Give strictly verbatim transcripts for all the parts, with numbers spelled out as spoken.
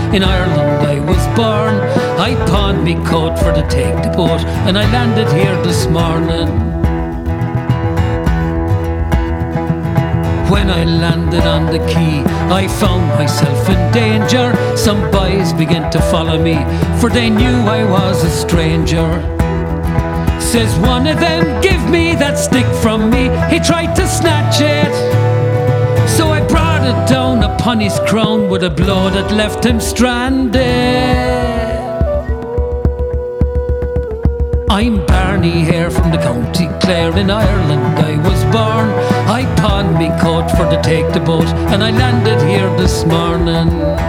in Ireland I was born. I pawned me coat for to take the boat, and I landed here this morning. When I landed on the quay, I found myself in danger. Some boys began to follow me, for they knew I was a stranger. Says one of them, give me that stick from me. He tried to snatch it, so I brought it down upon his crown with a blow that left him stranded. I'm Barney here from the County Clare in Ireland I was born. I pawned me coat for to take the boat, and I landed here this morning.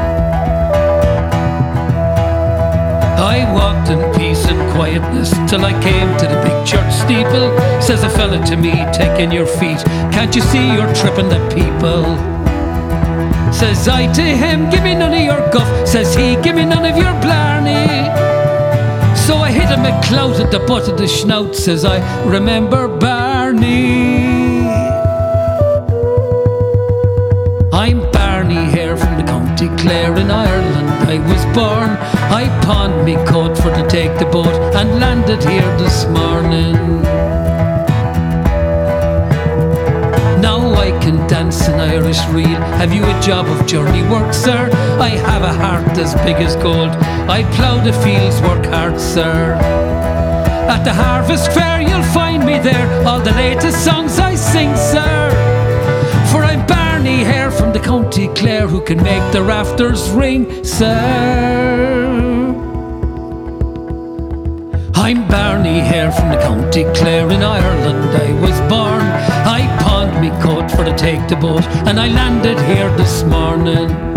I walked in peace and quietness till I came to the big church steeple. Says a fella to me, taking your feet, can't you see you're tripping the people? Says I to him, give me none of your guff. Says he, give me none of your blarney. So I hit him a clout at the butt of the snout. Says I, remember Barney. I'm Barney here from the County Clare in Ireland I was born. I pawned me coat for to take the boat, and landed here this morning. Now I can dance an Irish reel. Have you a job of journey work, sir? I have a heart as big as gold. I plough the fields, work hard, sir. At the harvest fair you'll find me there, all the latest songs I sing, sir. For I'm Barney here from the County Clare, who can make the rafters ring, sir. I'm Barney here from the County Clare in Ireland I was born. I pawned me coat for to take the boat, and I landed here this morning.